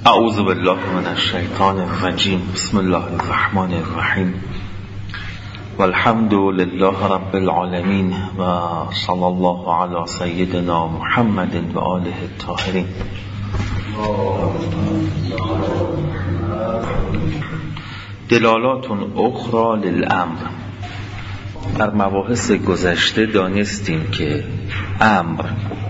اعوذ بالله من الشیطان الرجیم. بسم الله الرحمن الرحیم. والحمد لله رب العالمین و صلی الله علی سیدنا محمد و آله الطاهرین. دلالات اخرى للامر. در مباحث گذشته دانستیم که امر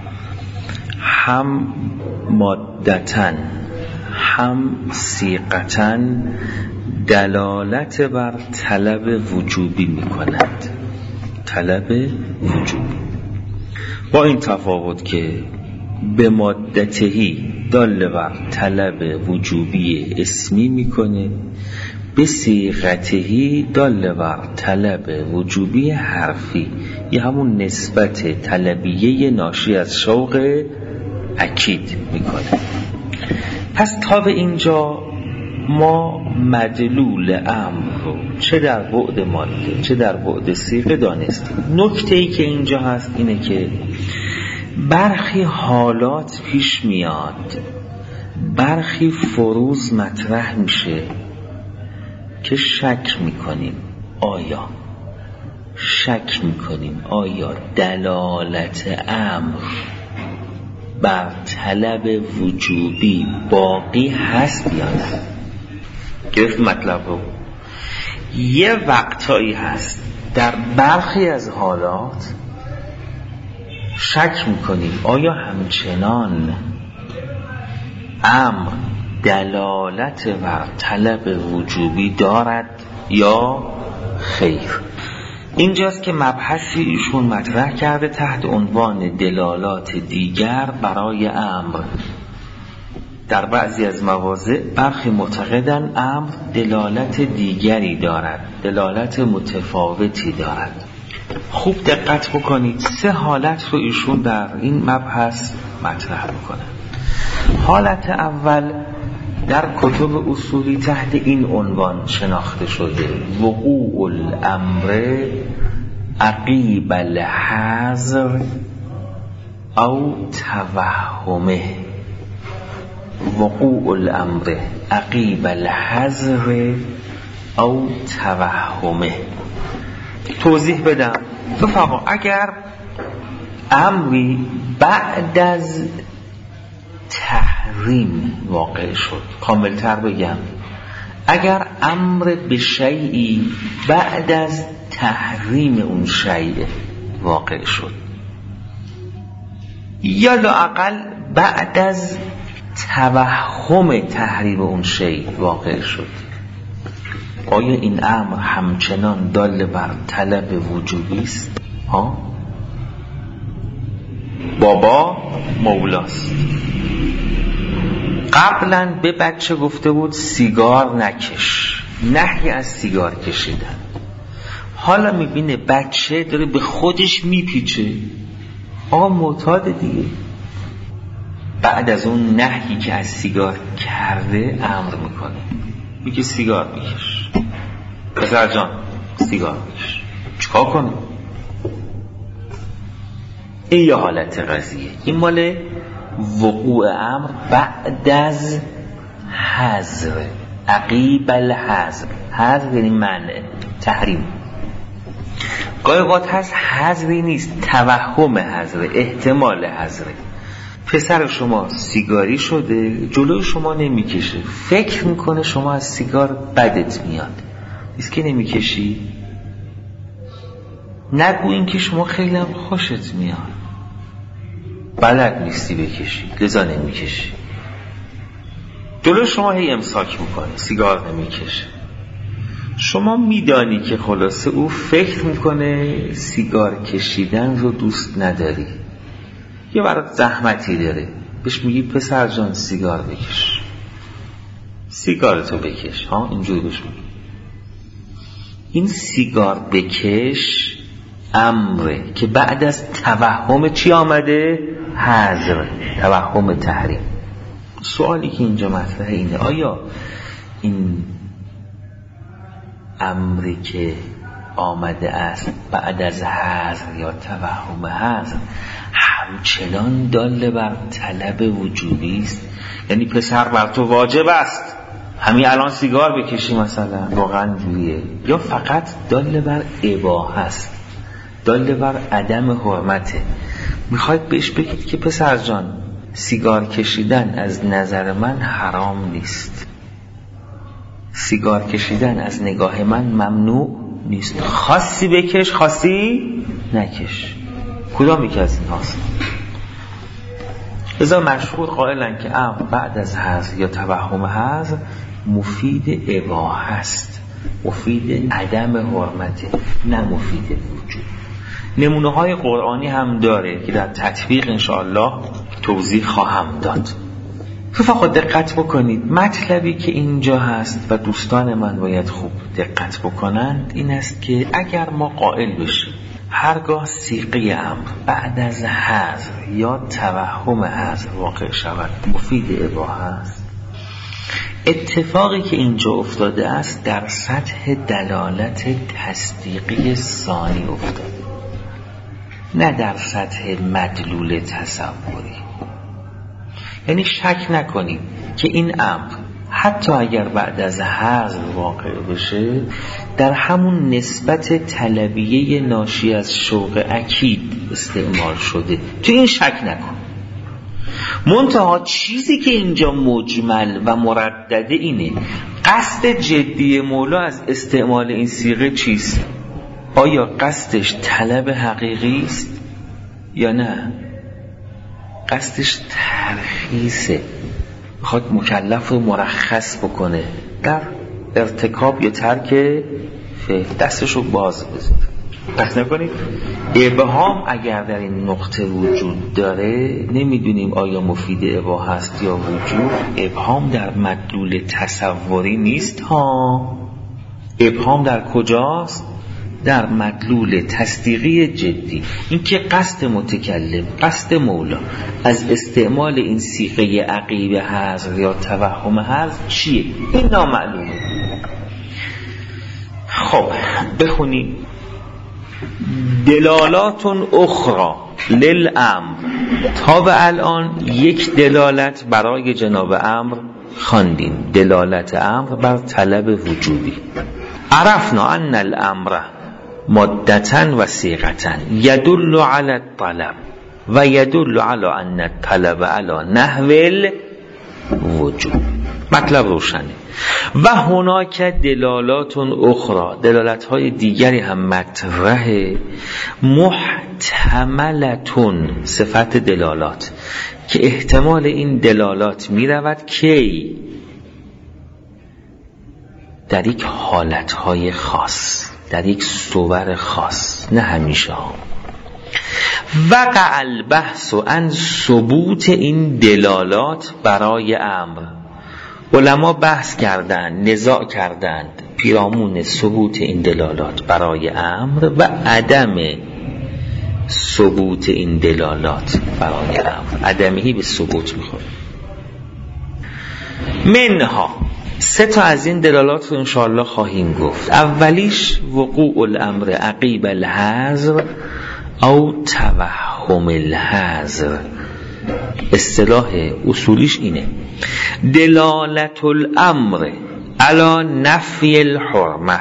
هم مادتاً هم صیغتاً دلالت بر طلب وجوبی می کند. طلب وجوبی با این تفاوت که به مادتهی دال بر طلب وجوبی اسمی میکنه، به صیغتهی دال بر طلب وجوبی حرفی، یا همون نسبت طلبیه ناشی از شوق اکید میکنه. پس تا به اینجا ما مدلول امر رو چه در بعد ماده چه در بعد صیغه دانستیم. نکته‌ای که اینجا هست اینه که برخی حالات پیش میاد، برخی فروض مطرح میشه که شک میکنیم آیا دلالت امر بر طلب وجوبی باقی هست یا نه. گرفت مطلب رو؟ یه وقتایی هست در برخی از حالات شک میکنیم آیا همچنان امر دلالت بر طلب وجوبی دارد یا خیر. اینجاست که مبحثی ایشون مطرح کرده تحت عنوان دلالات دیگر برای امر. در بعضی از مواضع برخی معتقدن امر دلالت دیگری دارد، دلالت متفاوتی دارد. خوب دقت بکنید، سه حالت رو ایشون در این مبحث مطرح میکنه. حالت اول در کتب اصولی تحت این عنوان شناخته شده: وقوع الامر عقیب الحظر او توهمه. وقوع الامر عقیب الحظر او توهمه. توضیح بدم. رفقا، اگر امری بعد از تحریم واقع شد، کاملتر بگم اگر امر به شیئی بعد از تحریم اون شیء واقع شد، یا لااقل بعد از توهم تحریم اون شیء واقع شد، آیا این امر همچنان دال بر طلب وجوبی است؟ بابا مولاست، قبلا به بچه گفته بود سیگار نکش، نهی از سیگار کشیدن. حالا میبینه بچه داره به خودش میپیچه، آقا معتاد دیگه. بعد از اون نهی که از سیگار کرده امر میکنه، میگه سیگار بکش، پسر جان سیگار بکش. چیکار کنه؟ این یه حالت قضیه. این مال وقوع امر بعد از حظر، عقیب الحظر. حظر یعنی منع، تحریم. گاهی اوقات هست حظری نیست، توهم حظر، احتمال حظر. پسر شما سیگاری شده، جلوی شما نمیکشه، فکر میکنه شما از سیگار بدت میاد، ایست که نمیکشی. نگو این که شما خیلی هم خوشت میاد، بلد نیستی بکشی لذا نمیکشی. جلوی شما هی امساک میکنه، سیگار نمیکشه. شما میدانی که خلاصه او فکر میکنه سیگار کشیدن رو دوست نداری، یه برات زحمتی داره، بهش میگی پسر جان سیگار بکش، سیگارتو بکش. اینجوری بهش میگی. این سیگار بکش امره که بعد از توهم چی آمده؟ حظر، توهم تحریم. سوالی که اینجا مطرحه اینه: آیا این امری که آمده است بعد از حظر یا توهم حظر همچنان دال بر طلب وجوبی است. یعنی پسر بر تو واجب است همین الان سیگار بکشی مثلا، واقعا جوریه؟ یا فقط دال بر اباحه است، دال بر عدم حرمته؟ میخواید بهش بگید که پسر جان سیگار کشیدن از نظر من حرام نیست، سیگار کشیدن از نگاه من ممنوع نیست، خاصی بکش خاصی نکش. کدام یکی از این هاست؟ لذا مشهور قائلن که امر بعد از حظر یا توهم حظر مفید اباحه است، مفید عدم حرمته، نه مفید وجوب. نمونه های قرآنی هم داره که در تطبیق انشاءالله توضیح خواهم داد. فقط دقت بکنید، مطلبی که اینجا هست و دوستان من باید خوب دقت بکنند این است که اگر ما قائل بشیم هرگاه صیغه امر بعد از حظر یا توهم حظر واقع شود مفید اباحه است، اتفاقی که اینجا افتاده است در سطح دلالت تصدیقی ثانی افتاده، نه در سطح مدلول تصوری. یعنی شک نکنید که این امر حتی اگر بعد از حظر واقع بشه در همون نسبت طلبیه ناشی از شوق اکید استعمال شده، تو این شک نکن. منتها چیزی که اینجا مجمل و مردده اینه قصد جدی مولا از استعمال این صیغه چیست؟ آیا قصدش طلب حقیقی است یا نه؟ قصدش ترخیصه، میخواد مکلف رو مرخص بکنه در ارتکاب یا ترک فعل، دستش رو باز بذاره. پس نکنید ابهام اگر در این نقطه وجود داره نمیدونیم آیا مفید اباحه است یا وجوب. ابهام در مدلول تصوری نیست ها، ابهام در کجاست؟ در مدلول تصدیقی جدی. این که قصد متکلم، قصد مولا از استعمال این صیغه عقیب حظر یا توهم حظر چیه؟ این نامعلومه. خب بخونیم دلالات اخرى للامر. تا به الان یک دلالت برای جناب امر خواندیم، دلالت امر بر طلب وجوبی. عرفنا ان الامر مدتن و صیغتن یدل علی الطلب و یدل علی ان الطلب علی نحو الوجوب. مطلب روشنه. و هناک دلالات اخرى، دلالت های دیگری هم مطرح، محتملتون صفت دلالات که احتمال این دلالات می رود کی؟ در یک حالتهای خاص، در یک صور خاص، نه همیشه ها. وقع البحث عن ثبوت این دلالات برای امر. علما بحث کردند، نزاع کردند پیرامون ثبوت این دلالات برای امر و عدم ثبوت این دلالات برای امر. عدمی به ثبوت میخوره. منها 3 از این دلالات رو انشاءالله خواهیم گفت. اولیش وقوع الامر عقیب الحظر او توهم الحظر. اصطلاح اصولیش اینه دلالت الامر علی نفی الحرمه،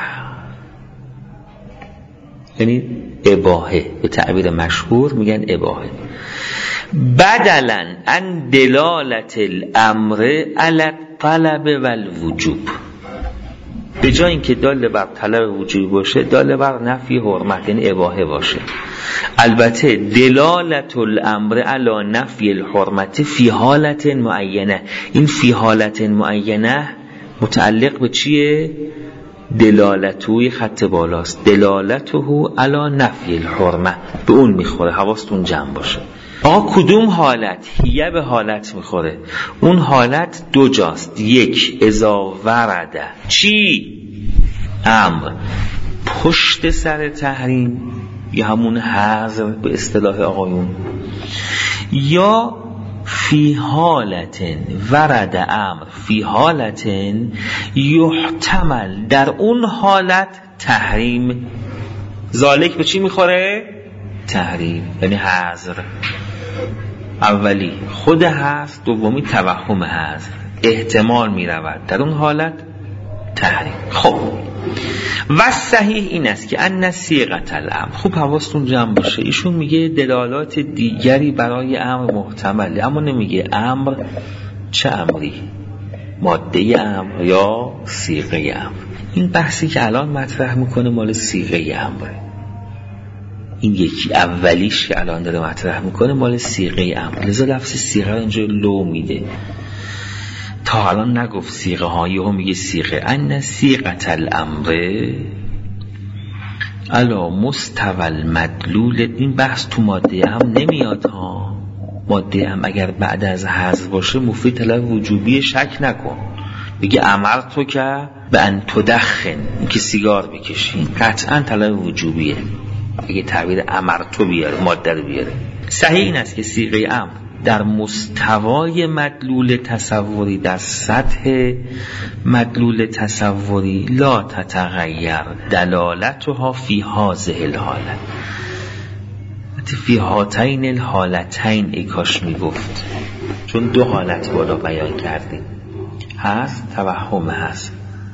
یعنی اباحه، به تعبیر مشهور میگن اباحه. بدلا عن دلالت الامر علی الطلب والوجوب، به جای اینکه دال بر طلب وجوب باشه دال بر نفی حرمت یعنی اباحه باشه. البته دلالت الامر علی نفی الحرمت فی حالت معینه، این فی حالت معینه متعلق به چیه؟ دلالتوی خط بالاست، دلالته علی نفی الحرمه به اون میخوره، حواستون جمع باشه. آقا کدوم حالت؟ هیه به حالت میخوره. اون حالت 2 جاست. یک اذا ورده چی؟ امر پشت سر تحریم یا همون حظر به اصطلاح آقایون، یا فی حالت ورد امر فی حالت یحتمل در اون حالت تحریم. ذالک به چی میخوره؟ تحریم یعنی حظر. اولی خود هست، دومی توهم هست، احتمال می رود در اون حالت تحریم. خب و صحیح این است که ان صیغه الامر، خوب حواستون جمع باشه، ایشون میگه دلالات دیگری برای امر محتمله، اما نمیگه امر چه امری، ماده امر یا صیغه امر. این بحثی که الان مطرح میکنه مال صیغه امره. این یکی اولیش که الان داره مطرح میکنه مال صیغه امر، لذا لفظ صیغه اینجا لو میده. تا الان نگفت صیغه هایی هم میگه صیغه. ان صیغه الامر الا مستوى المدلول. این بحث تو ماده هم نمیاد ها. ماده هم اگر بعد از حذف باشه مفید طلب وجوبی، شک نکن. بگه امر تو که به ان تدخن، این که سیگار بکشین، قطعا طلب وجوبیه. اگه تعبیر امر تو بیاره، ماده رو بیاره. صحیح این است که صیغه امر در مستوای مدلول تصوری، در سطح مدلول تصوری لا تتغیر دلالتها فی هذه الحالت، فی هاتین الحالتین ای کاش میگفت، چون دو حالت بالا بیان کردیم، هست توهم هست،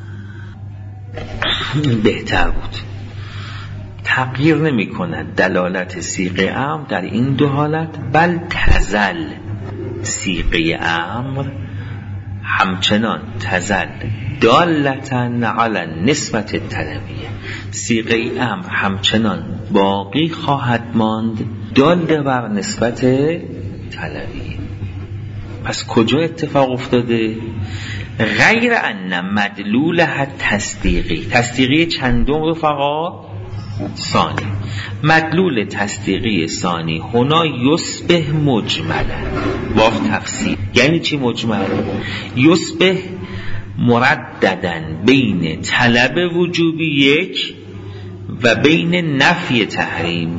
بهتر بود. تغییر نمی کند دلالت صیغه امر در این دو حالت، بل تزل صیغه امر همچنان تزل دالتن علی نسبت الطلبیه، صیغه امر همچنان باقی خواهد ماند دال بر نسبت طلبیه. پس کجا اتفاق افتاده؟ غیر ان مدلولها تصدیقی چندم رفقا؟ ثانی. مدلول تصدیقی ثانی هنا یصبح مجملا، با تفسیر. یعنی چی مجمل؟ یصبح مرددن بین طلب وجوبی یک و بین نفی تحریم،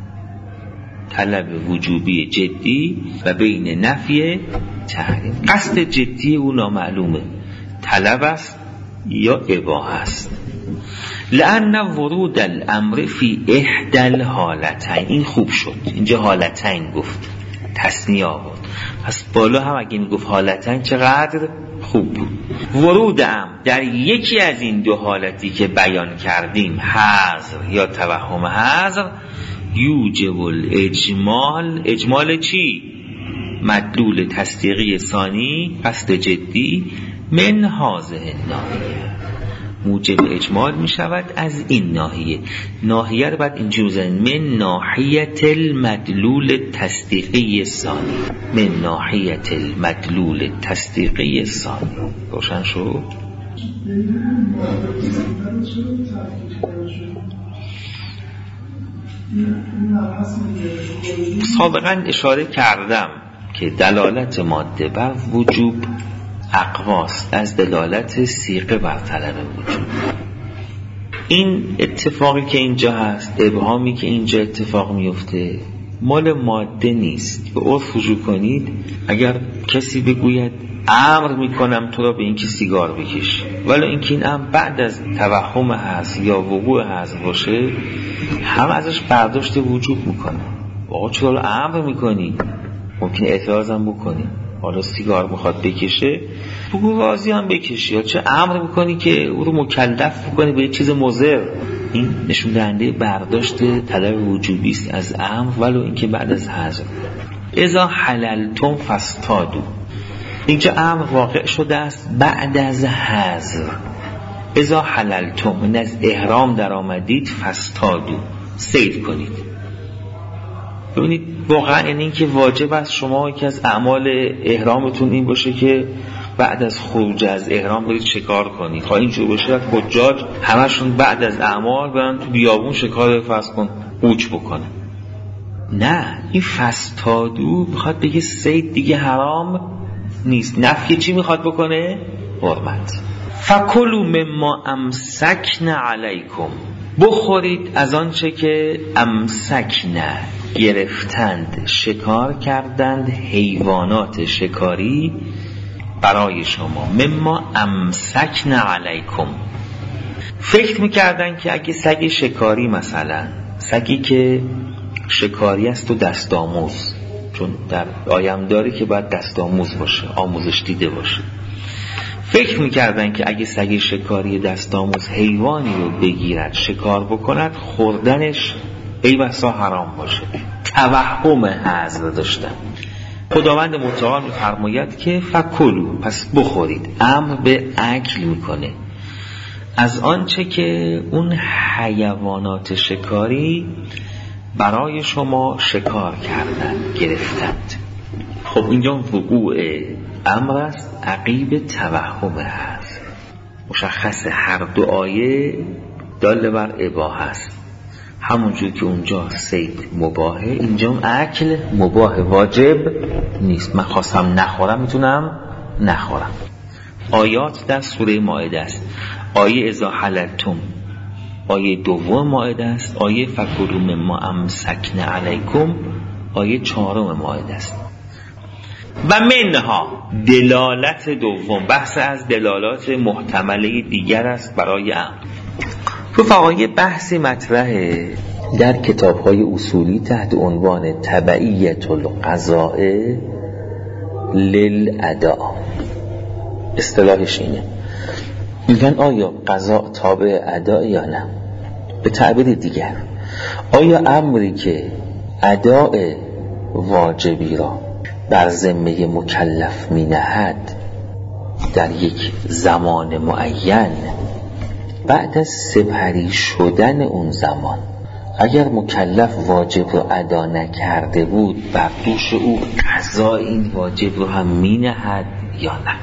طلب وجوبی جدی و بین نفی تحریم. قصد جدی او نامعلومه، طلب است یا اباحه است. لأن ورود الامر فی احدى الحالتین، این خوب شد، اینجا حالتین گفت، تثنیه آورد، پس بالا هم اگه میگفت حالتین چقدر خوب بود. ورود امر در یکی از این دو حالتی که بیان کردیم، حذر یا توهم حذر، یوجب الاجمال. اجمال چی؟ مدلول تصدیقی ثانی، قصد جدی، من هذه الناحیه، موجب اجمال می شود از این ناحیه. ناحیه رو بعد اینجور بزنید، من ناحیت المدلول تصدیقی ثانی، من ناحیت المدلول تصدیقی ثانی. روشن شد؟ سابقا اشاره کردم که دلالت ماده بر وجوب اقواست از دلالت صیغه بر طلب وجوب. این اتفاقی که اینجا هست، ابهامی که اینجا اتفاق میفته، مال ماده نیست. به عرف رجوع کنید، اگر کسی بگوید امر میکنم تو را به اینکه سیگار بکش، ولی اینکه این امر بعد از توهم هست یا وقوع هست باشه، هم ازش برداشت وجوب میکنه. آقا چرا امر میکنی؟ ممکنه اعتراضم بکنی. حالا سیگار میخواد بکشه، بگو راضی هم بکشی، یا چه امر میکنی که او رو مکلف بکنی به چیز مضر. این نشون دهنده برداشت طلب وجوبی است از امر، ولو اینکه بعد از حذف. اذا حللتم فاصطادوا، اینجا امر واقع شده است بعد از حذف. اذا حللتم، این از احرام در آمدید، فاصطادوا، صید کنید. ببینید واقعا این که واجب است شما که از اعمال احرامتون این باشه که بعد از خروج از احرام برید شکار کنید. تا اینجور باشه حجاج همشون بعد از اعمال برن تو بیابون شکار فرض کن قوچ بکنن. نه، این فاصطادوا میخواد بگه صید دیگه حرام نیست. نفی چی میخواد بکنه؟ حرمت. فکلوا مما امسکن علیکم، بخورید از آنچه که امسکن گرفتند، شکار کردند، حیوانات شکاری برای شما. مما امسکن علیکم، فکر میکردن که اگه سگ شکاری، مثلا سگی که شکاری است و دست آموز، چون در آیم داره که باید دست آموز باشه، آموزش دیده باشه. فکر میکردن که اگه سگ شکاری دست آموز حیوانی رو بگیرد شکار بکند خوردنش ای بسا حرام باشه. توهم حظر داشتن. خداوند متعال می‌فرماید که فکلوا، پس بخورید. امر به اکل میکنه از آنچه که اون حیوانات شکاری برای شما شکار کردن، گرفتند. خب اینجا وقوع امر است عقیب توهم هست. مشخص هر دو آیه دال بر اباحه است. همونجور که اونجا صید مباحه، اینجا اکل مباح، واجب نیست. من خواستم نخورم میتونم نخورم. آیات در سوره مائده است. آیه اذا حللتم آیه دوم مائده است. آیه فکلوا مما امسکنا علیکم آیه چهارم مائده است. و منها دلالت دوم، بحث از دلالات محتمله دیگر است برای امر. تو فقایه بحث مطرحه در کتاب‌های اصولی تحت عنوان تبعیت القضاء للاداء. اصطلاحش اینه، میگن آیا قضا تابع اداء یا نه؟ به تعبیر دیگر، آیا امری که اداء واجبی را بر ذمه مکلف می نهد در یک زمان معین، بعد از سپری شدن اون زمان اگر مکلف واجب رو ادا نکرده بود، بر دوش او قضا این واجب رو هم می نهد یا نه؟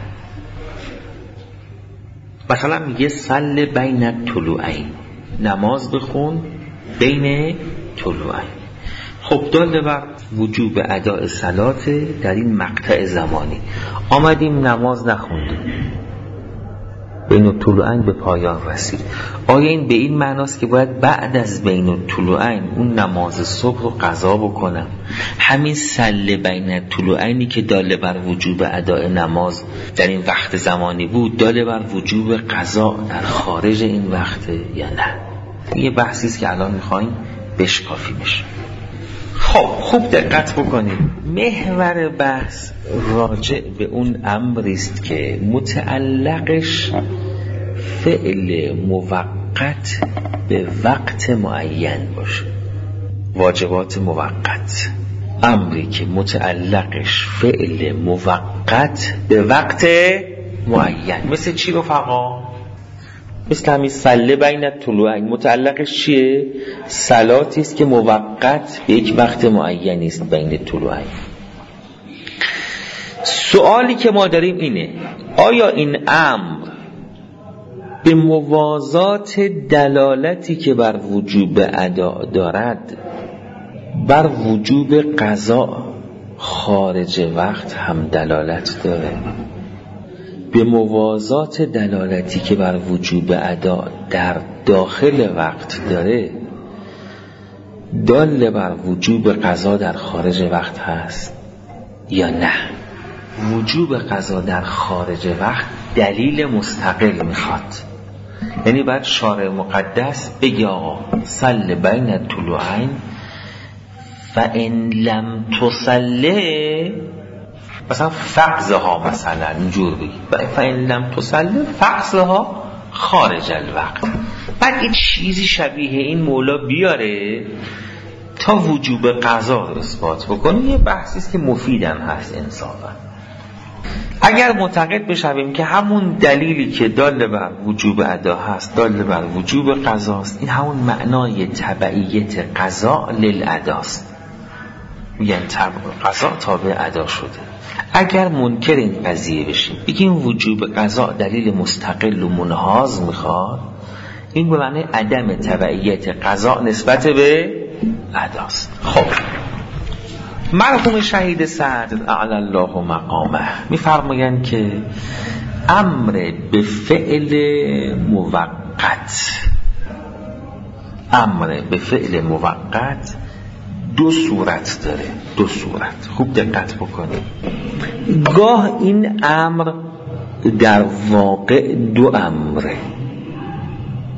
مثلا میگه صل بین الطلوعین، نماز بخون بین طلوعین. خب داله بر وجوب اداء صلات در این مقطع زمانی. آمدیم نماز نخوندیم، بین الطلوعین به پایان رسید. آیا این به این معناست که باید بعد از بین الطلوعین اون نماز صبح رو قضا بکنم؟ همین صل بین الطلوعینی که داله بر وجوب اداء نماز در این وقت زمانی بود، داله بر وجوب قضا در خارج این وقت یا نه؟ یه بحثی است که الان میخوایم بشکافیمش. خب خوب دقت بکنید، محور بحث راجع به اون امری است که متعلقش فعل موقت به وقت معین باشه. واجبات موقت، امری که متعلقش فعل موقت به وقت معین. مثل چی رفقا؟ مثل همین صله بین الطلوعین، متعلقش چیه؟ صلاتی است که موقت به یک وقت معینی است بین طلوعین. سوالی که ما داریم اینه، آیا این امر به موازات دلالتی که بر وجوب ادا دارد بر وجوب قضا خارج وقت هم دلالت داره؟ به موازات دلالتی که بر وجوب ادا در داخل وقت داره دال بر وجوب قضا در خارج وقت هست یا نه؟ وجوب قضا در خارج وقت دلیل مستقل میخواد. یعنی باید شارع مقدس بگی آقا صل بین الطلوعین فان لم تصلی، مثلا فقزها، مثلا اینجور بگی فان لم تصلی فقزها خارج الوقت. بعد این چیزی شبیه این مولا بیاره تا وجوب قضا رو اثبات بکنه. یه بحثی است که مفیدم هست انصافا. اگر معتقد بشویم که همون دلیلی که دال بر وجوب ادا هست دال بر وجوب قضاست، این همون معنای تبعیت قضا للاداست، میگن قضا تابع ادا شده. اگر منکر این قضیه بشیم بگیم وجوب قضا دلیل مستقل و منحاز میخواد، این به معنی عدم تبعیت قضا نسبت به اداست. خب مرحوم شهید صدر اعلی الله مقامه میفرمایند که امر به فعل موقت دو صورت داره، دو صورت. خوب دقت بکنید. گاه این امر در واقع دو امره،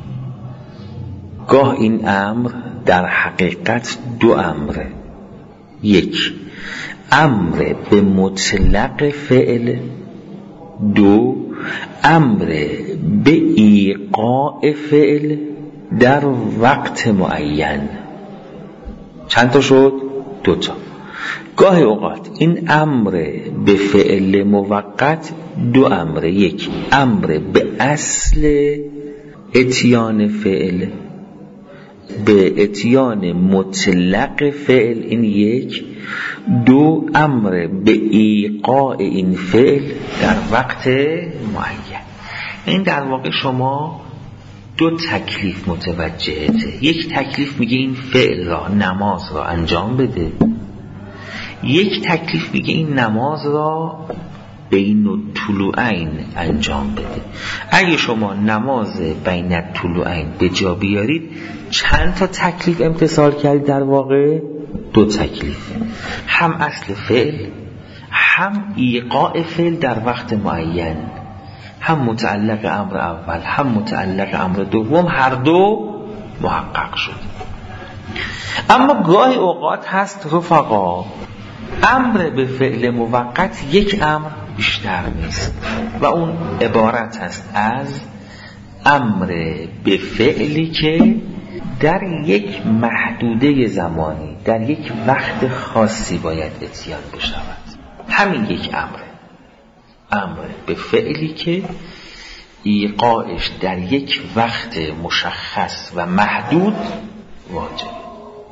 گاه این امر در حقیقت دو امره. یک، امر به مطلق فعل. دو، امر به ایقاع فعل در وقت معین. چند تا شد؟ 2 تا. گاهی اوقات این امر به فعل موقت 2 امر. یک، امر به اصل اتیان فعل، به اتیان مطلق فعل، این یک. 2، امر به ایقاع این فعل در وقت معین. این در واقع شما 2 تکلیف متوجهته. یک تکلیف میگه این فعل را، نماز را انجام بده. یک تکلیف میگه این نماز را بین الطلوعین انجام بده. اگه شما نماز بین الطلوعین به جا بیارید، چند تا تکلیف امتثال کردید؟ در واقع 2 تکلیف، هم اصل فعل، هم ایقاع فعل در وقت معین، هم متعلق امر اول هم متعلق امر دوم، هر 2 محقق شد. اما گاهی اوقات هست رفقا امر به فعل موقت یک امر بیشتر نیست و اون عبارت است از امر به فعلی که در یک محدوده زمانی، در یک وقت خاصی باید اتیان بشود. همین یک امر به فعلی که ایقاعش در یک وقت مشخص و محدود واجب.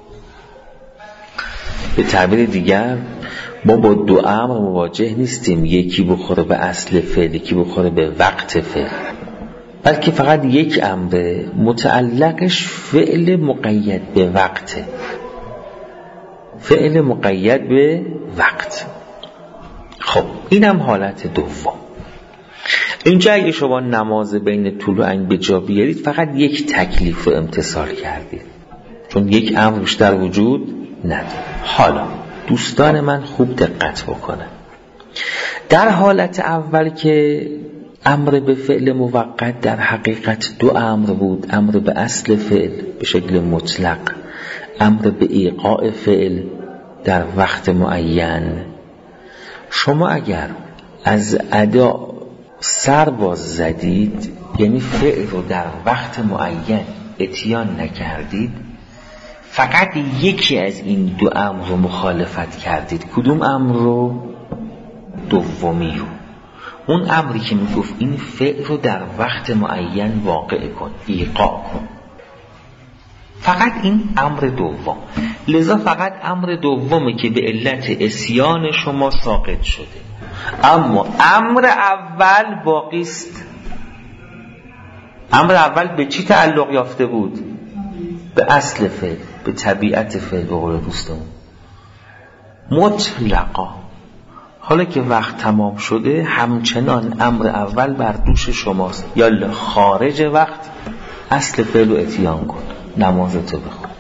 به تعبیر دیگر ما با 2 امر مواجه نیستیم، یکی بخوره به اصل فعل، یکی بخوره به وقت فعل، بلکه فقط یک امر متعلقش فعل مقید به وقت، فعل مقید به وقت. خب اینم حالت دوم. اینجا اگه شما نماز بین طلوعین به جا بیارید، فقط یک تکلیف رو امتثال کردید، چون یک امر بیشتر وجود نداره. حالا دوستان من خوب دقت بکنه. در حالت اول که امر به فعل موقت در حقیقت 2 امر بود، امر به اصل فعل به شکل مطلق، امر به ایقاع فعل در وقت معین. شما اگر از ادا سر باز زدید، یعنی فعل رو در وقت معین اتیان نکردید، فقط یکی از این 2 امر رو مخالفت کردید. کدوم امر رو؟ دومی رو. اون امری که میگفت این فعل رو در وقت معین واقع کن، ایقاع کن، فقط این امر دوم. لذا فقط امر دومه که به علت عصیان شما ساقط شده، اما امر اول باقی است. امر اول به چی تعلق یافته بود؟ به اصل فعل، به طبیعت فعل، به قول دوستمون مطلقا. حالا که وقت تمام شده، همچنان امر اول بر دوش شماست. یالا خارج وقت اصل فعل رو اتیان کن، نمازتو بخون.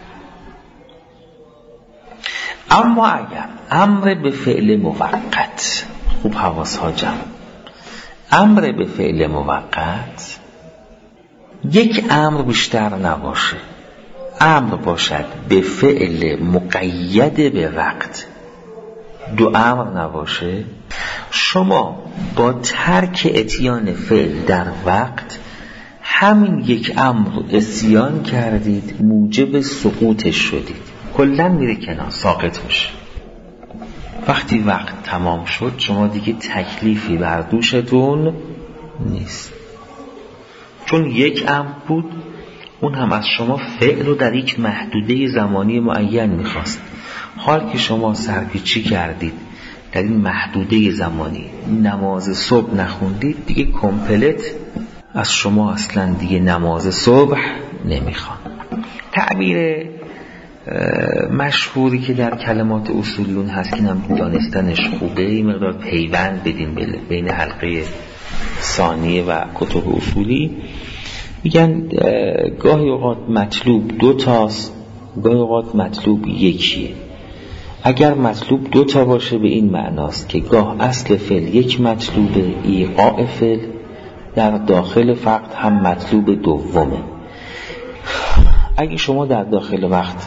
اما اگر امر به فعل موقت، خوب حواس ها جمع، امر به فعل موقت یک امر بیشتر نباشه، امر باشد به فعل مقید به وقت، 2 امر نباشه، شما با ترک اتیان فعل در وقت همین یک امر عصیان کردید، موجب سقوطش شدید، کلا میره کنار، ساقط میشه. وقتی وقت تمام شد، شما دیگه تکلیفی بر دوشتون نیست، چون یک امر بود، اون هم از شما فعل رو در یک محدوده زمانی معین میخواست. حال که شما سرپیچی کردید در این محدوده زمانی، نماز صبح نخوندید، دیگه کمپلت از شما اصلا دیگه نماز صبح نمیخوان. تعبیر مشهوری که در کلمات اصولیون هست که هم دانستنش خوبه، این مقدار پیوند بدین بین حلقه ثانیه و کتب اصولی، میگن گاهی اوقات مطلوب 2 تاست، گاهی اوقات مطلوب یکیه. اگر مطلوب 2 تا باشه به این معناست که گاه اصل فعل یک مطلوب، ایقاع فعل در داخل وقت هم مطلوب دومه. اگه شما در داخل وقت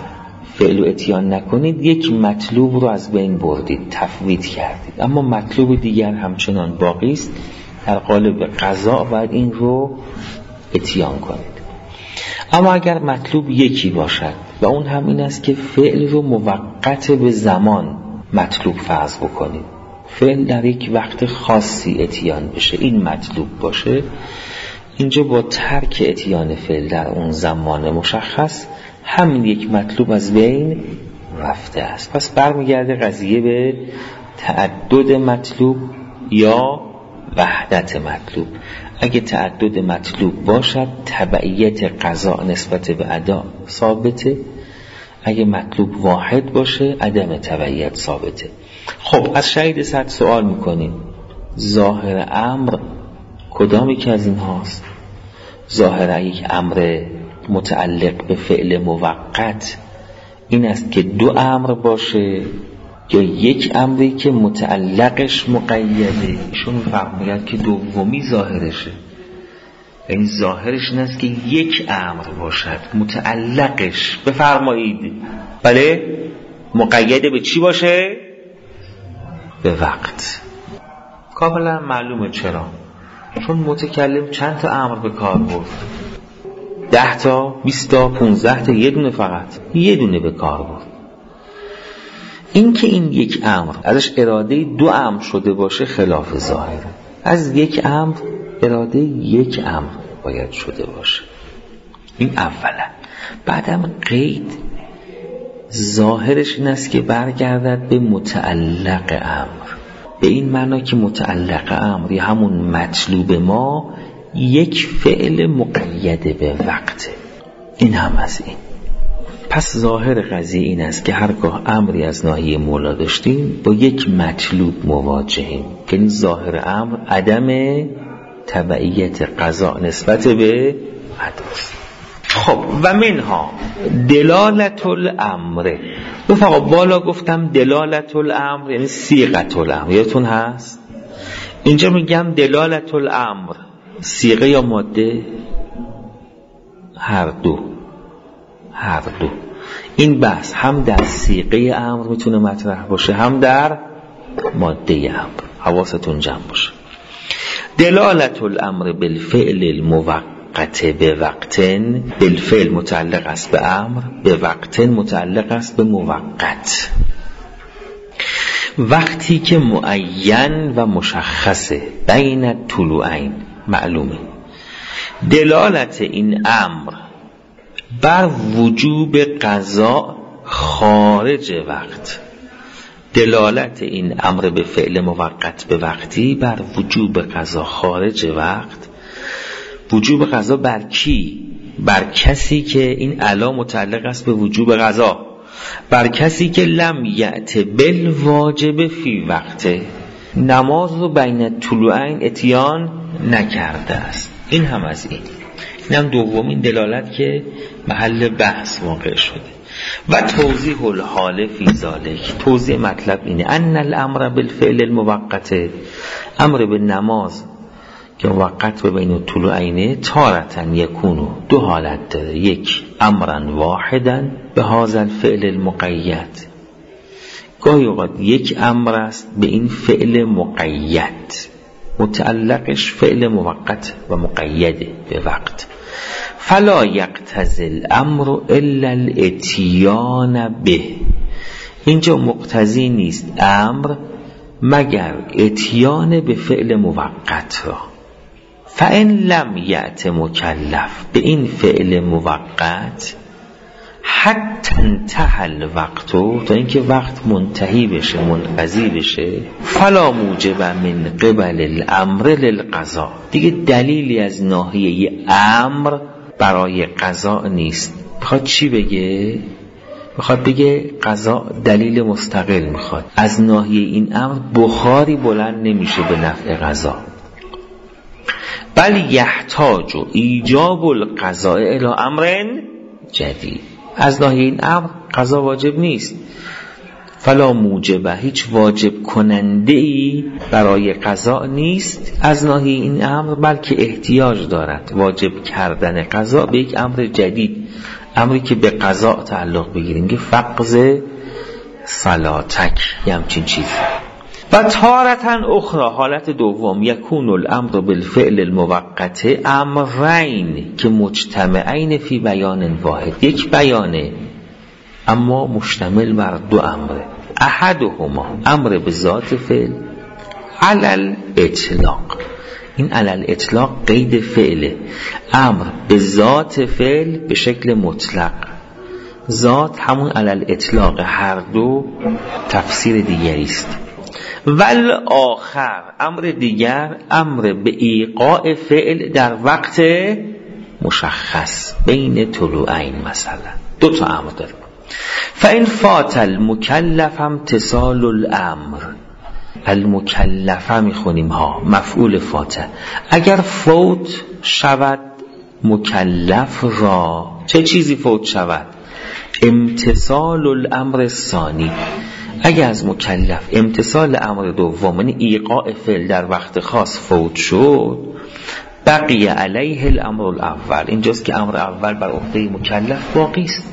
فعل و اتیان نکنید، یک مطلوب رو از بین بردید، تفویت کردید، اما مطلوب دیگر همچنان باقی است. در قالب قضا باید این رو اتیان کنید. اما اگر مطلوب یکی باشد و اون هم این است که فعل رو موقت به زمان مطلوب فرض بکنید، فعل در یک وقت خاصی اتیان بشه، این مطلوب باشه، اینجا با ترک اتیان فعل در اون زمان مشخص همین یک مطلوب از بین رفته است. پس برمیگرده قضیه به تعدد مطلوب یا وحدت مطلوب. اگه تعدد مطلوب باشد تبعیت قضا نسبت به ادا ثابته، اگه مطلوب واحد باشه عدم تبعیت ثابته. خب از شهید صد سوال میکنیم ظاهر امر کدامی که از این هاست؟ ظاهر یک امر متعلق به فعل موقت این است که دو امر باشه یا یک امری که متعلقش مقیده؟ ایشون فرمودند که دومی ظاهرشه، یعنی ظاهرش این است که یک امر باشد متعلقش بفرمایید بله مقیده به چی باشه؟ به وقت. کاملا معلومه چرا، چون متکلم چند تا امر به کار برد؟ 10 تا 20 تا 15 تا، یه دونه فقط یه دونه به کار برد. این که این یک امر ازش اراده دو امر شده باشه خلاف ظاهره. از یک امر اراده یک امر باید شده باشه. این اولا. بعدم قید ظاهرش این است که برگردد به متعلق امر، به این معنا که متعلق امر یا همون مطلوب ما یک فعل مقید به وقته. این هم از این. پس ظاهر قضیه این است که هرگاه امری از ناحیه مولا داشتیم با یک مطلوب مواجهیم، که این ظاهر امر عدم تبعیت قضا نسبت به اداست. خب و منها دلالت الامر. رفقا بالا گفتم دلالت الامر یعنی صیغه الامر، یادتون هست؟ اینجا میگم دلالت الامر صیغه یا ماده؟ هر دو. این بحث هم در صیغه امر میتونه مطرح باشه هم در ماده امر. حواستون جمع باشه. دلالت الامر بالفعل الموقت به وقتن، بالفعل متعلق است به امر، به وقتن متعلق است به موقت. وقتی که معین و مشخصه بین طلوعین معلومه. دلالت این امر بر وجوب قضا خارج وقت، دلالت این امر به فعل موقت به وقتی بر وجوب قضا خارج وقت. وجوب قضا بر کی؟ بر کسی که این علا متعلق است به وجوب قضا، بر کسی که لم یأت بالواجب فی وقته، نماز رو بین طلوعین اتیان نکرده است. این هم از این. این هم دومین دلالت که محل بحث واقع شده. و توضیح الحال فی ذالک، توضیح مطلب اینه ان الامر بالفعل الموقت، امر به نماز که موقت به بین طلوعینه تارتن یکونو، دو حالت داره. یک امرا واحدا به هذا الفعل المقید، گاهی اوقات یک امر است به این فعل مقید، متعلقش فعل موقت و مقیده به وقت. فلا یقتضی الامر الا الاتیان به، اینجا مقتضی نیست امر مگر اتیان به فعل موقت را. فان لم یأت مکلف به این فعل موقت حتی انتهى الوقت، تا اینکه وقت منتهی بشه منقضی بشه، فلا موجب من قبل الامر للقضاء، دیگه دلیلی از ناحیه امر برای قضا نیست. بخواد چی بگه؟ بخواد بگه قضا دلیل مستقل میخواد، از ناحیه این امر بخاری بلند نمیشه به نفع قضا. بل یحتاج ایجاب القضاء الی امر جدید، از ناحیه این امر قضا واجب نیست. فلا موجبه، هیچ واجب کننده ای برای قضا نیست از ناحیه این امر، بلکه احتیاج دارد واجب کردن قضا به یک امر جدید، امری که به قضا تعلق بگیریم که فقز صلاتک یه همچین چیزی. و تارتن اخرى حالت دوم یکون الامر بالفعل الموقت امرین که مجتمعین فی بیان واحد، یک بیانه اما مشتمل بر دو امره. احدهما امر به ذات فعل علل اطلاق، این علل اطلاق قید فعله، امر به ذات فعل به شکل مطلق، ذات همون علل اطلاق، هر دو تفسیر دیگری است. ول آخر امر دیگر امر به ایقاع فعل در وقت مشخص بین طلوعین، مثلا دو تا امر داریم. فإن فات المکلف امتصال الامر، المکلفه میخونیم ها مفعول فاته، اگر فوت شود مکلف را، چه چیزی فوت شود؟ امتصال الامر ثانی، اگر از مکلف امتصال امر دوم یعنی ایقاع فعل در وقت خاص فوت شد، بقی علیه الامر الاول، اینجاست که امر اول بر عهده مکلف باقی است.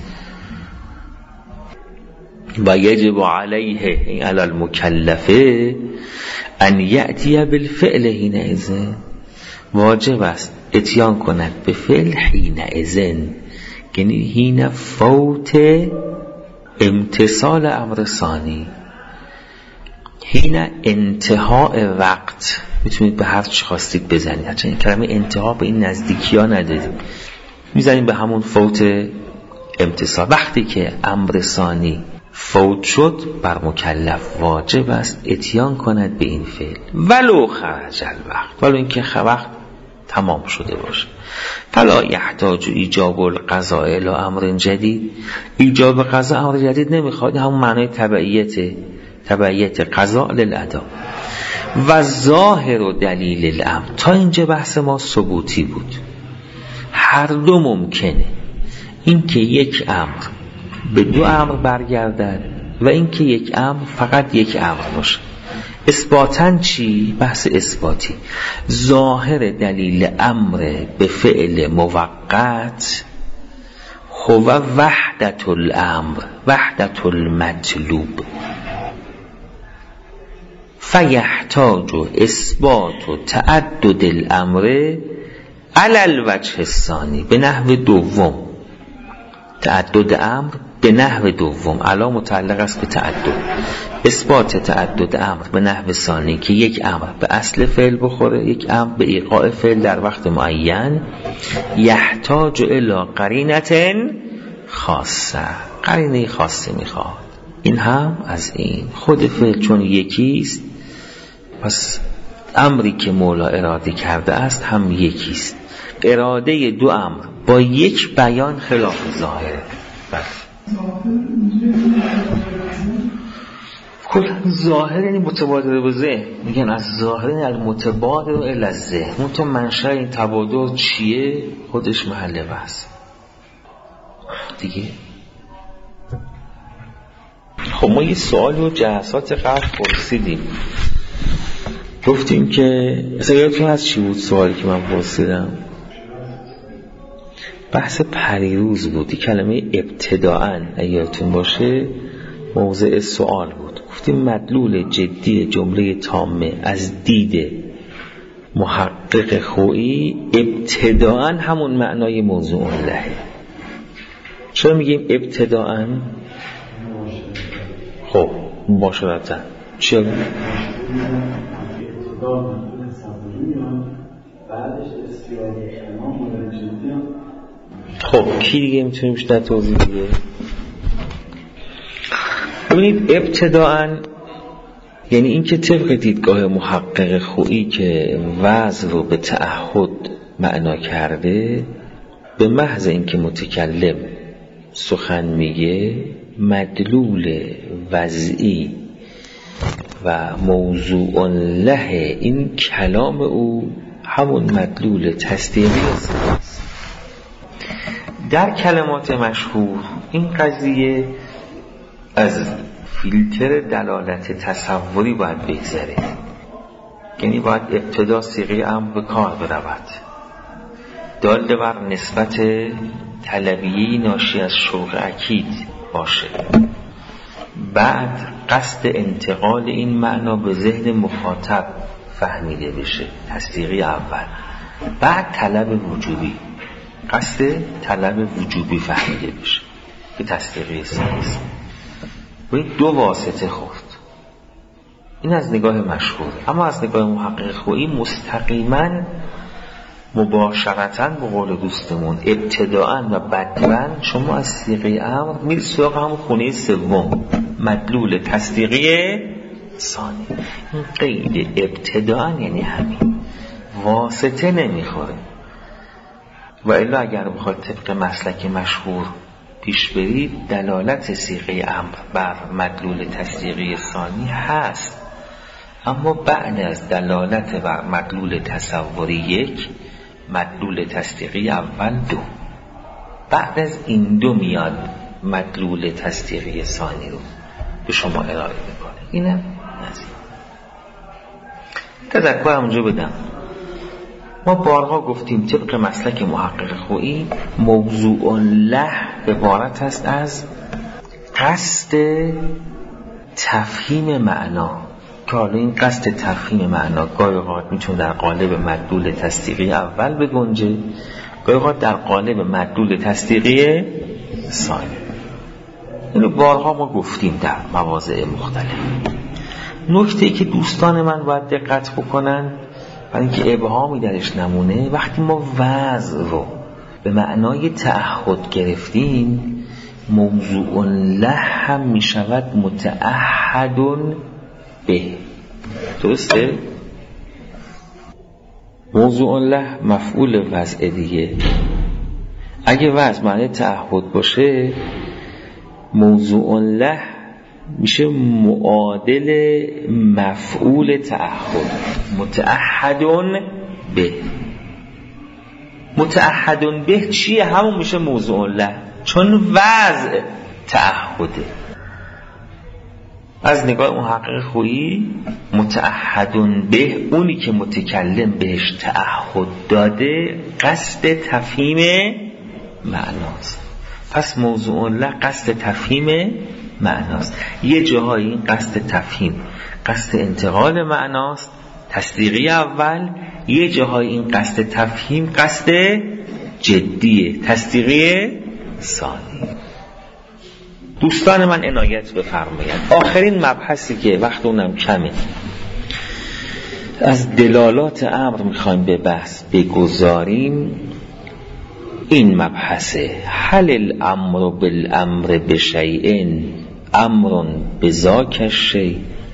و یجب علیه این علی المکلفه ان یأتی بالفعل حینئذ، واجب است اتیان کند به فعل حینئذ، یعنی حین فوت امتصال امر ثانی، حین انتهاء وقت. میتونید به هر چی خواستید بزنید، چون این کلمه انتها به این نزدیکی ها نداریم، میزنیم به همون فوت امتصال. وقتی که امر ثانی فوت شد بر مکلف واجب است اتیان کند به این فعل ولو خرج الوقت، ولو اینکه وقت تمام شده باشه. فلا یحتاج ایجاب القضاء الی امر جدید، ایجاب قضا امر جدید نمیخواد، همون معنای تبعیت قضاء للاداء. و ظاهر و دلیل الامر، تا اینجا بحث ما ثبوتی بود، هر دو ممکنه، این که یک امر به دو امر برگردد و این که یک امر فقط یک امر باشه. اثباتاً چی؟ بحث اثباتی. ظاهر دلیل امر به فعل موقت هو وحدت الامر، وحدت المطلوب، فیحتاج اثبات و تعدد الامر علی الوجه الثانی، به نحو دوم، تعدد امر به نحو دوم، علا متعلق است به تعدد، اثبات تعدد امر به نحو ثانی که یک امر به اصل فعل بخوره، یک امر به ایقاع فعل در وقت معین، یحتاج الی قرینة خاصه، قرینه خاصه میخواد. این هم از این خود فعل چون یکیست، پس امری که مولا اراده کرده است هم یکیست. اراده دو امر با یک بیان خلاف ظاهره. بس کل ظاهر یعنی متبادر به ذهن، میگن از ظاهر المتبادر الی الذهن، اون تو منشأ این تبادر چیه خودش محل بحث دیگه. خب ما یه سوال و جلسات قبل پرسیدیم، گفتیم که اصلا یادتون از چی بود سوالی که من پرسیدم؟ بحث پریروز بود، کلمه ابتداءً یادتون باشه موضع سوال بود. گفتیم مدلول جدی جمله تامه از دید محقق خویی ابتداءً همون معنای موضوع لهه. چرا میگیم ابتداءً؟ خب مباشرتاً چرا؟ خب کی دیگه میتونیم بیشتر توضیح بده؟ ببینید ابتداءً یعنی این که طبق دیدگاه محقق خویی که وضع رو به تعهد معنا کرده، به محض اینکه متکلم سخن میگه مدلول وضعی و موضوع له این کلام او همون مدلول تصدیقی است. در کلمات مشهور این قضیه از فیلتر دلالت تصوری باید بگذره، یعنی باید ابتدا صیغه امر به کار برود داله بر نسبت طلبیه ناشی از شوق اکید باشه، بعد قصد انتقال این معنا به ذهن مخاطب فهمیده بشه، تصدیقی اول، بعد طلب وجوبی، قصد طلب وجوبی فهمیده بشه که تصدیقی ثالث. باید دو واسطه خورد. این از نگاه مشهور. اما از نگاه محقق خویی مستقیما مباشرتاً به قول دوستمون ابتداءً و بدواً شما از صیغه امر میرید سراغ همون خونه سوم، مدلول تصدیقی ثانی. این قید ابتداءً یعنی همین، واسطه نمیخوره. و الا اگر بخواید طبق مسلک مشهور پیش برید، دلالت صیغه امر بر مدلول تصدیقی ثانی هست، اما بعد از دلالت بر مدلول تصوری یک، مدلول تصدیقی اول دو، بعد از این دو میاد مدلول تصدیقی ثانی رو به شما ارائه میکنه. اینم نظیر. تذکر همونجا بدم، ما بارها گفتیم طبق مسلک محقق خویی موضوع له عبارت است از قصد تفهیم معنا، که حالا این قصد تفهیم معنا گاهی اوقات میتونه در قالب مدلول تصدیقی اول بگنجه، گاهی اوقات در قالب مدلول تصدیقی ثانی. اینو بارها ما گفتیم در مواضع مختلف. نکته‌ای که دوستان من باید دقت بکنن برای اینکه ابهامی درش نمونه، وقتی ما وضع رو به معنای تعهد گرفتیم، موضوع له هم می شود متعهد به. درسته؟ موضوع له مفعول وضع دیگه. اگه وضع معنی تعهد باشه، موضوع له میشه معادل مفعول تعهد، متعهد به. متعهد به چیه؟ همون میشه موضوع له، چون وضع تعهده. از نگاه محقق خویی متعهد به اونی که متکلم بهش تعهد داده قصد تفهیم معناست. پس موضوع له قصد تفهیم معناست. یه جاهای این قصد تفهیم قصد انتقال معناست، تصدیقی اول، یه جاهای این قصد تفهیم قصد جدیه، تصدیقی ثانی. دوستان من عنایت بفرمایند. آخرین مبحثی که وقت اونم کمه، از دلالات امر میخوایم به بحث بگذاریم، این مبحثه: هل الامر بالامر بشیء امر بذاک الشیء.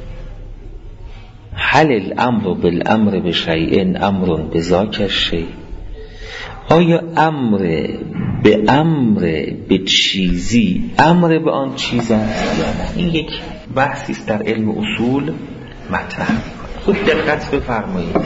هل الامر بالامر بشیء امر بذاک الشیء. آیا امر به امر به چیزی امر به آن چیز است یا نه؟ این یک بحثی است در علم اصول مطرح می‌کنه. خوب دقت بفرمایید.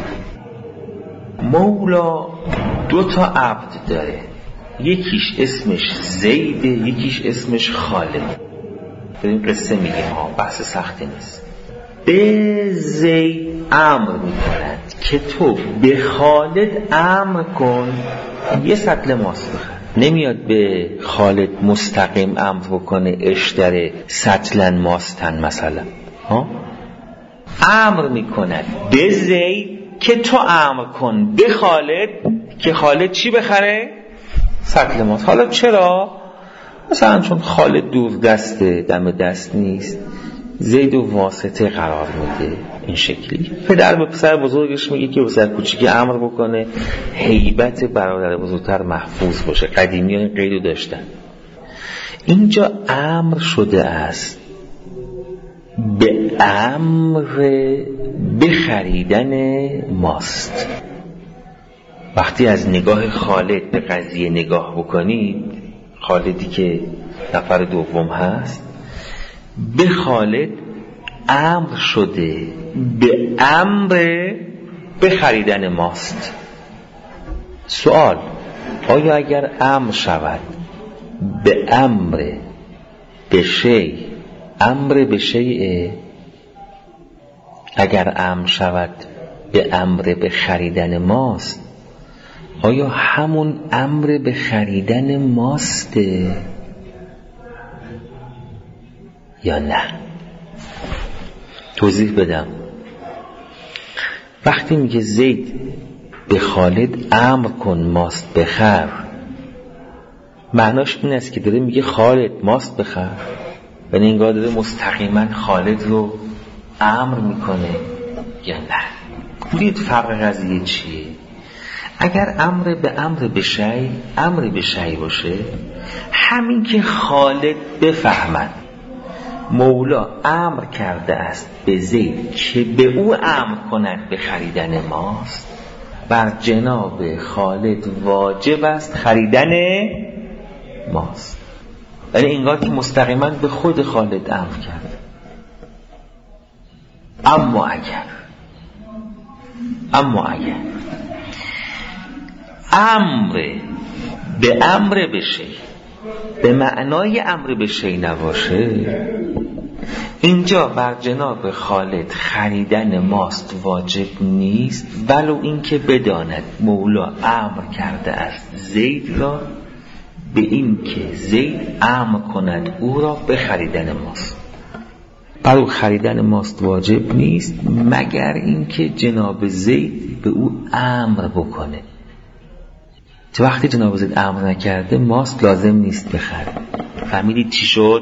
مولا دو تا عبد داره، یکیش اسمش زیده، یکیش اسمش خالد. این قصه میگیم ها، بحث سختی نیست. به زید امر میکند که تو به خالد امر کن یه سطل ماست بخر. نمیاد به خالد مستقیم امر بکنه اشتره سطلن ماستن مثلا ها؟ امر میکند به زید که تو امر کن به خالد که خالد چی بخره؟ سطل ماست. حالا چرا؟ مثلا چون خالد دور دسته، دم دست نیست، زید و واسطه قرار میده. این شکلی پدر به پسر بزرگش میگه که پسر کوچیک امر بکنه، هیبت برادر بزرگتر محفوظ باشه. قدیمی ها این قیدو داشتن. اینجا امر شده است به امر بخریدن ماست. وقتی از نگاه خالد به قضیه نگاه بکنید، خالدی که نفر دوم هست، به خالد امر شده به امر بخریدن ماست. سوال: آیا اگر امر شود به امر به شیء، امر به شیء، اگر امر شود به امر به خریدن ماست، آیا همون امر به خریدن ماسته یا نه؟ توضیح بدم. وقتی میگه زید به خالد امر کن ماست بخر، معناش این است که داره میگه خالد ماست بخر، یعنی انگار داره مستقیما خالد رو امر میکنه یا نه؟ دید فرق قضیه چیه؟ اگر امر به شی باشه، همین که خالد بفهمد مولا امر کرده است به زید که به او امر کند به خریدن ماست، بر جناب خالد واجب است خریدن ماست. ولی انگار که مستقیما به خود خالد امر کرده. اما اگر امر به شی به معنای امر به شی نباشه، اینجا بر جناب خالد خریدن ماست واجب نیست، ولو اینکه بداند مولا امر کرده است زید را به این که زید امر کند او را به خریدن ماست. برای خریدن ماست واجب نیست مگر اینکه جناب زید به او امر بکنه. تو وقتی جناب زید امر نکرده ماست لازم نیست بخره. فهمیدید چی شد؟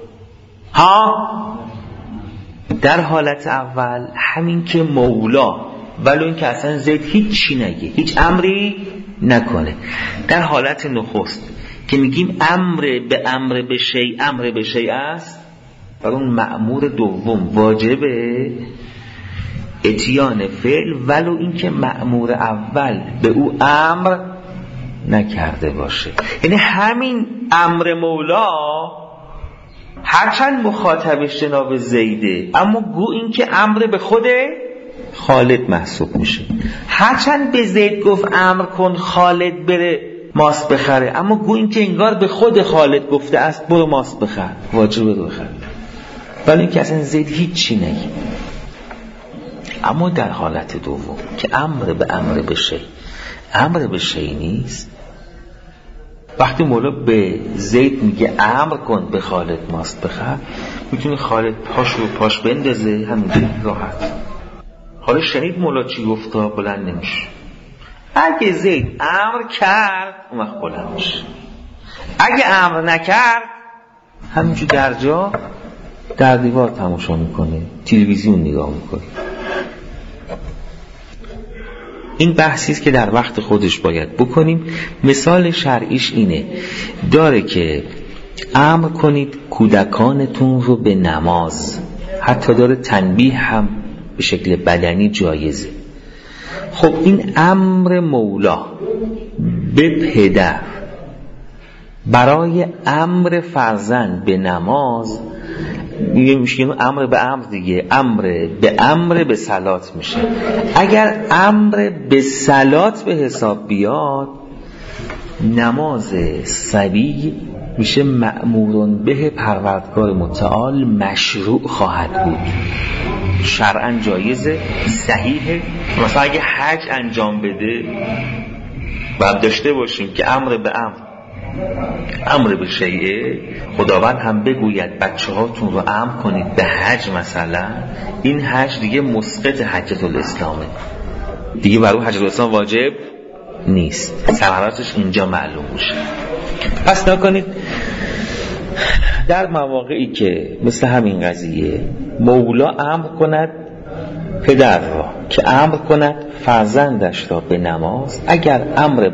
در حالت اول همین که مولا ولو این که اصلا زید هیچ چی نگه، هیچ امری نکنه، در حالت نخست که میگیم امر به شی است، بر اون مأمور دوم واجبه اتیان فعل ولو این که مأمور اول به او امر نکرده باشه. یعنی همین امر مولا هرچند مخاطبش جناب زیده، اما گو این که امر به خود خالد محسوب میشه. هرچند به زید گفت امر کن خالد بره ماست بخره، اما گو این که انگار به خود خالد گفته است برو ماست بخر، واجبه رو بخر، ولی این که اصلا زید هیچ چی نگه. اما در حالت دوم که امر به شی نیست، وقتی مولا به زید میگه امر کن به خالد ماست بخر، میتونه خالد پاش رو پاش بندازه همینجوری راحت. حالا شنید مولا چی گفتا، بلند نمیشه. اگه زید امر کرد اون وقت بلند میشه، اگه امر نکرد همینجور در جا در دیوار تماشا میکنه، تلویزیون نگاه میکنه. این بحثی است که در وقت خودش باید بکنیم. مثال شرعیش اینه، داره که امر کنید کودکانتون رو به نماز، حتی داره تنبیه هم به شکل بدنی جایزه. خب این امر مولا به پدر برای امر فرزند به نماز میشه امر به امر دیگه، امر به صلات میشه. اگر امر به صلات به حساب بیاد، نماز صبی میشه مأمورون به پروردگار متعال مشروع خواهد بود، شرعاً جایزه، صحیحه. مثلا اگه حج انجام بده باید داشته باشیم که امر به شیء، خداوند هم بگوید بچه هاتون رو امر کنید به حج، مثلا این حج دیگه مسقط حجة الاسلامه، دیگه برای حجة الاسلام واجب نیست، ثمراتش اینجا معلوم میشه. پس نکنید در مواقعی که مثل همین قضیه مولا امر کند پدر را که امر کند فرزندش را به نماز، اگر امر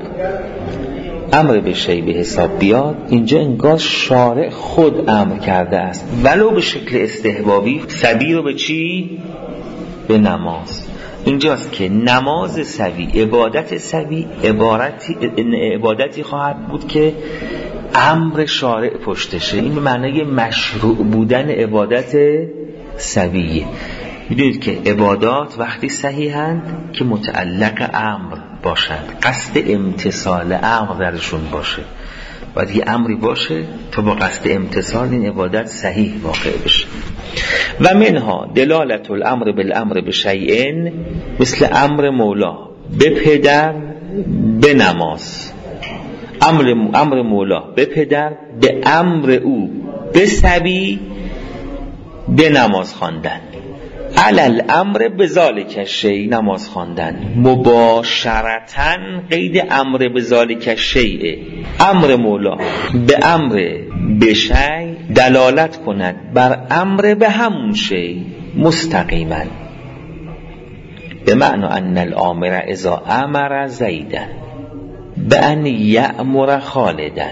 به شی به حساب بیاد، اینجا انگار شارع خود امر کرده است ولو به شکل استحبابی صبی رو به چی؟ به نماز. اینجاست که نماز صبی، عبادت صبی عبادتی خواهد بود که امر شارع پشتشه. این به معنای مشروع بودن عبادت صبیه. میدونید که عبادات وقتی صحیحند که متعلق امر باشند، قصد امتثال امر درشون باشه، باید یه امری باشه تا با قصد امتثال این عبادت صحیح واقع بشه. و منها دلالت الامر بالامر بشیء، مثل امر مولا به پدر به نماز، امر مولا به پدر، به امر او به صبی به نماز خواندن. علل امر بذالک الشیء، نماز خواندن مباشرتاً قید امر بذالک الشیء، امر مولا به امر به شیء دلالت کند بر امر به همون شیء مستقیما، به معنی ان الامر اذا امر زیدا به ان یأمر خالدا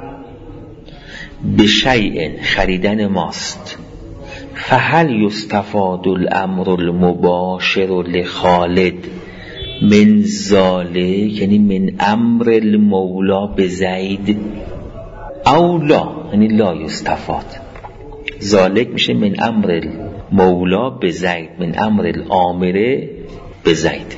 به شیء، خریدن ماست، فهل یستفاد الامر المباشر لخالد من ذالک، یعنی من امر المولا به زید، او لا، یعنی لا یستفاد. ذالک میشه من امر المولا به زید، من امر الامره به زید.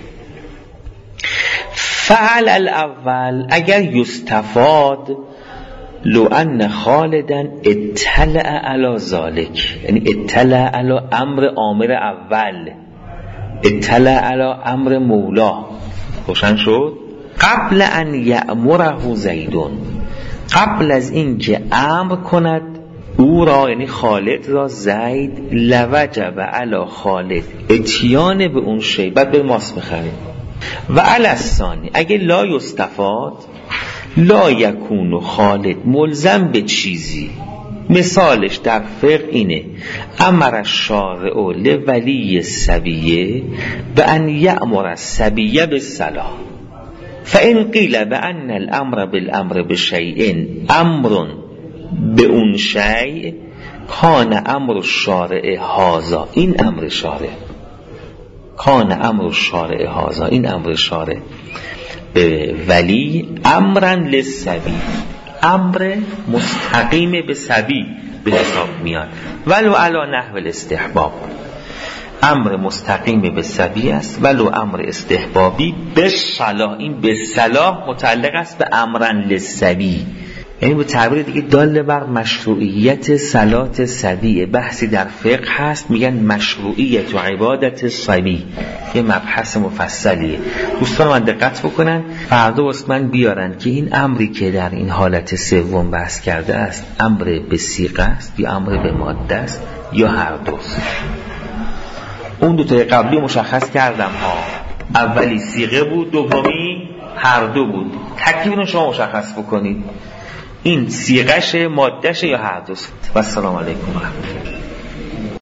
فعل الاول اگر یستفاد لو ان خالدا اطلع علی ذالک، یعنی اطلع علی امر آمر اول، اطلع علی امر مولا، روشن شد. قبل ان یأمره زیدون، قبل از این که امر کند او را، یعنی خالد را، زید لوجب علی خالد اتیان به اون شی، بعد به ماست بخرید. و علی الثانی اگه لا یستفاد لا یکون خالد ملزم به چیزی، مثالش در فقه اینه: امر الشارع لولی الصبیه بان یأمر الصبیه بالصلاة، فان قیل بان الامر بالامر بشیء امر به اون شیء کان امر الشارع هذا، این امر شارع، کان امر الشارع هذا، این امر شارع به ولی امرن للصبی، امر مستقیم به صبی به حساب میاد، ولو علی نحو الاستحباب، امر مستقیم به صبی است ولو امر استحبابی به صلاح، این به صلاح متعلق است به امرن للصبی، یعنی به تعبیر دیگه دال بر مشروعیت صلات صبی. بحثی در فقه هست میگن مشروعیت و عبادت صبی، یه مبحث مفصلیه. دوستان من دقت بکنن، فردا واسه من بیارن که این امری که در این حالت سوم بحث کرده است امر به صیغه است یا امر به ماده است یا هر دوست. اون دو تا قبلی مشخص کردم ها، اولی صیغه بود، دومی هر دو بود. تکلیف رو شما مشخص بکنید، این صیغه‌شه، ماده‌شه یا هر دوست. و السلام علیکم و رحمت الله.